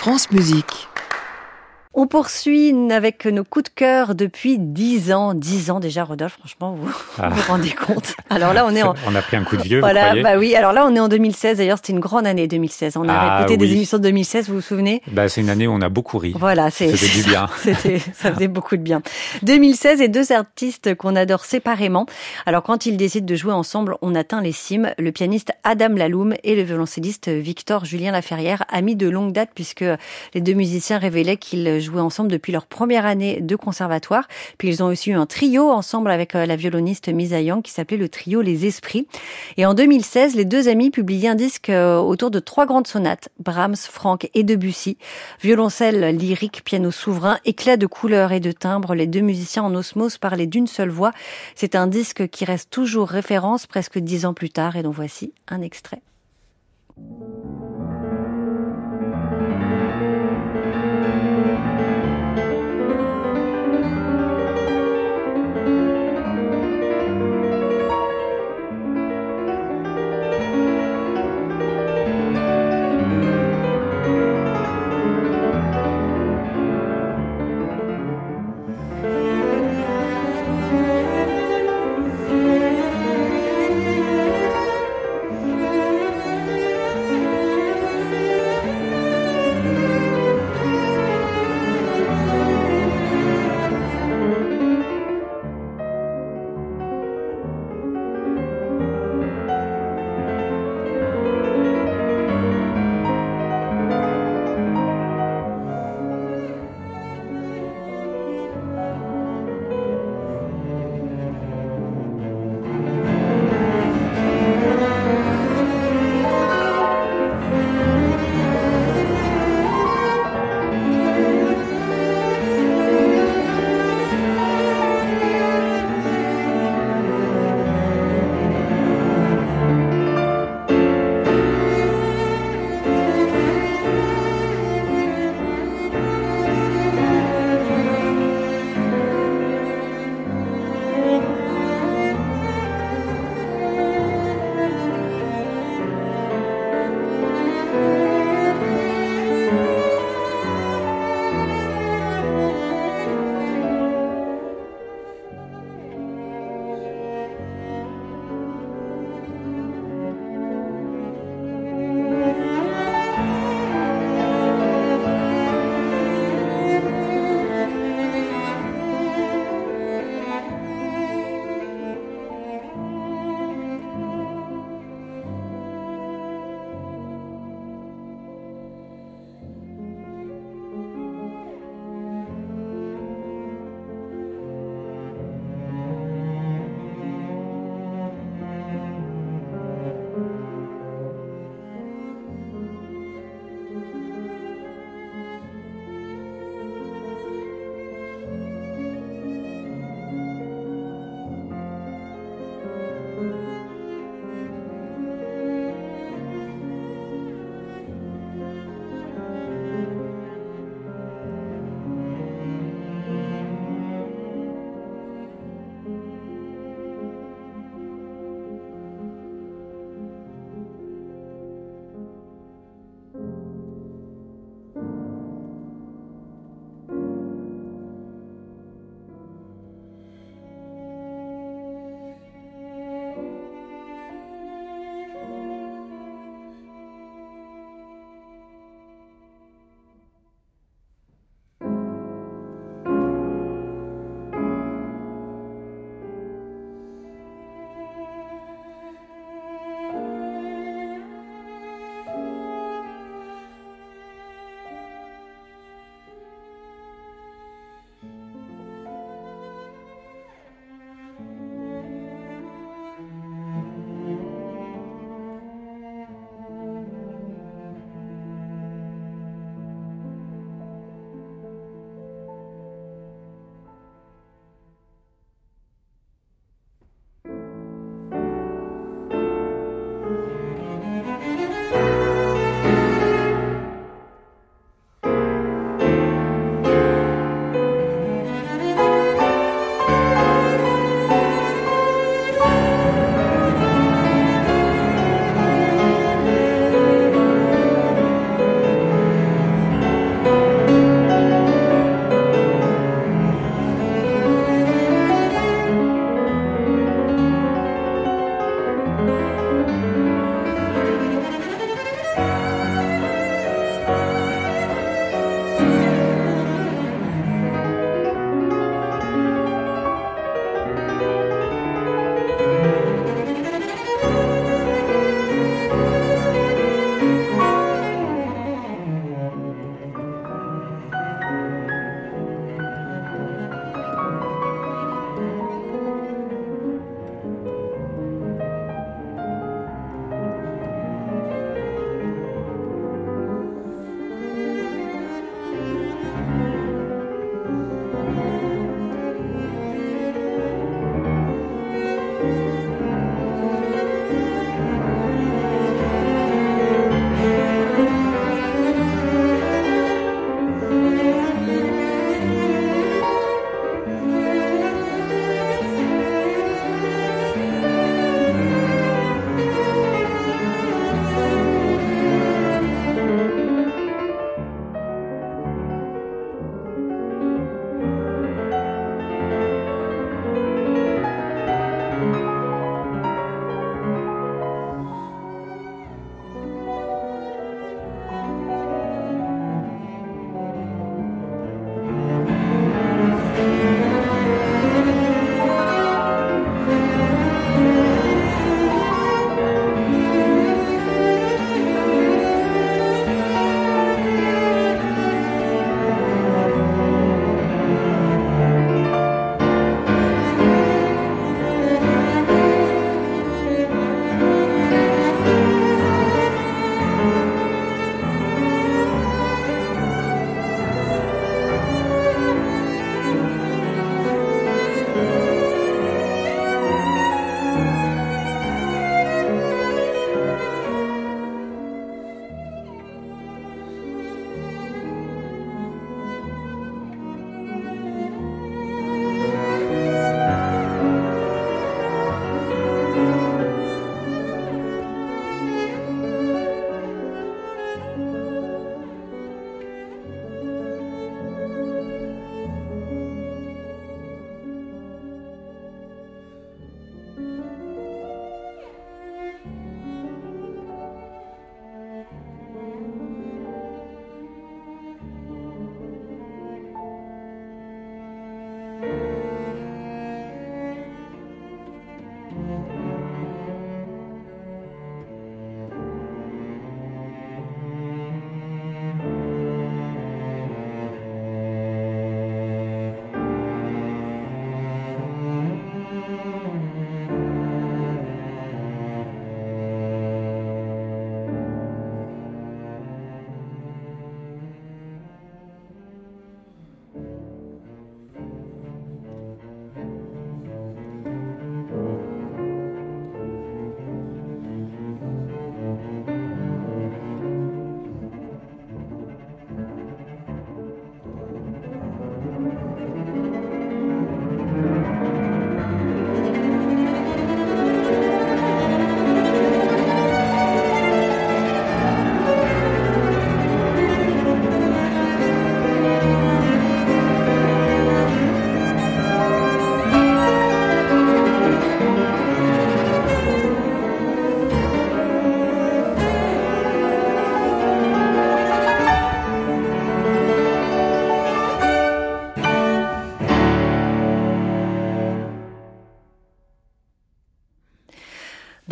France Musique. On poursuit avec nos coups de cœur depuis 10 ans. 10 ans déjà, Rodolphe, franchement, vous vous rendez compte. Alors là, on a pris un coup de vieux, voilà, vous croyez ? oui. Alors là, on est en 2016. D'ailleurs, c'était une grande année 2016. On a répété des émissions de 2016, vous vous souvenez ? C'est une année où on a beaucoup ri. Voilà, ça faisait du bien. Ça faisait beaucoup de bien. 2016 et deux artistes qu'on adore séparément. Alors quand ils décident de jouer ensemble, on atteint les cimes. Le pianiste Adam Laloum et le violoncelliste Victor Julien Laferrière, amis de longue date puisque les deux musiciens révélaient qu'ils jouaient ensemble depuis leur première année de conservatoire. Puis ils ont aussi eu un trio ensemble avec la violoniste Misa Yang qui s'appelait le trio Les Esprits. Et en 2016, les deux amis publiaient un disque autour de 3 grandes sonates, Brahms, Franck et Debussy. Violoncelle lyrique, piano souverain, éclat de couleurs et de timbres, les deux musiciens en osmose parlaient d'une seule voix. C'est un disque qui reste toujours référence presque 10 ans plus tard et dont voici un extrait.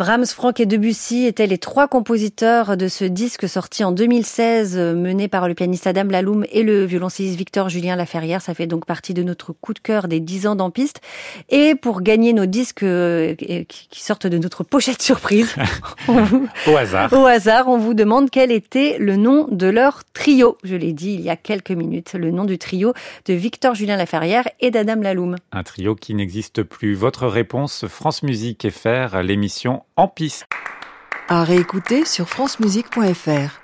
Brahms, Franck et Debussy étaient les 3 compositeurs de ce disque sorti en 2016, mené par le pianiste Adam Laloum et le violoncelliste Victor Julien Laferrière. Ça fait donc partie de notre coup de cœur des 10 ans d'En Piste. Et pour gagner nos disques qui sortent de notre pochette surprise, Au hasard, on vous demande quel était le nom de leur trio. Je l'ai dit il y a quelques minutes, le nom du trio de Victor Julien Laferrière et d'Adam Laloum. un trio qui n'existe plus. Votre réponse, France Musique FR, l'émission En Piste. À réécouter sur francemusique.fr.